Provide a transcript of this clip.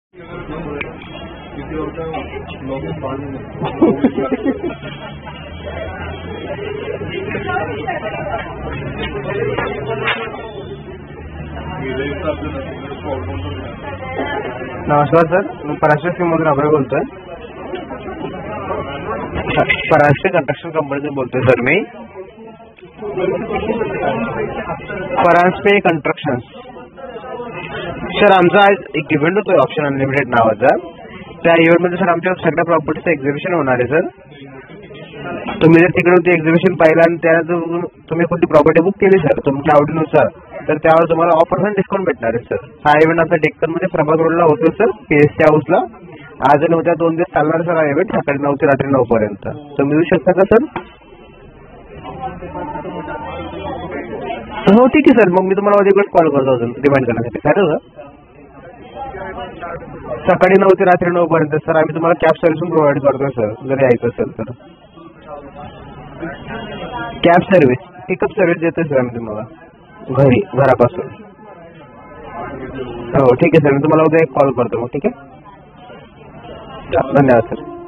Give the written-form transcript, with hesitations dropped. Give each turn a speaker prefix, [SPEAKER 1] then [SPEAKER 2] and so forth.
[SPEAKER 1] नमस्कार सर, मी पराशर सिंहमधून अभय बोलतोय. पराशर कंस्ट्रक्शन कंपनीतून बोलतोय सर मी. परांजपे कंस्ट्रक्शन सर, आमचा आज एक इव्हेंट होतोय ऑप्शन अनलिमिटेड नावाचा. त्या इव्हेंटमध्ये सर आमच्या सगळ्या प्रॉपर्टीचं एक्झिबिशन होणार आहे सर. तुम्ही जर तिकडून ते एक्झिबिशन पाहिलं आणि त्यानंतर तुम्ही कोणती प्रॉपर्टी बुक केली सर तुमच्या आवडीनुसार, तर त्यावर तुम्हाला ऑफर आणि डिस्काउंट भेटणार आहे सर. हा इव्हेंट आमचा डेक्कनमध्ये प्रभाग रोडला होतो सर, PSC हाऊसला. आज आणि उद्या 2 दिवस चालणार सर हा इव्हेंट, सकाळी 9 ते रात्री 9 पर्यंत. तुम्ही येऊ शकता का सर? हो ठीक आहे सर, मग मी तुम्हाला उद्या कॉल करतो अजून रिमाइंड करण्यासाठी. चालेल सर? सकाळी 9 ते रात्री 9 पर्यंत सर आम्ही तुम्हाला कॅब सर्व्हिस प्रोव्हाइड करतो सर, जर यायचं असेल तर. कॅब सर्व्हिस, पिकअप सर्व्हिस देतोय सर आम्ही तुम्हाला घरापासून. हो ठीक आहे सर, मी तुम्हाला उद्या एक कॉल करतो मग. ठीक आहे, धन्यवाद सर.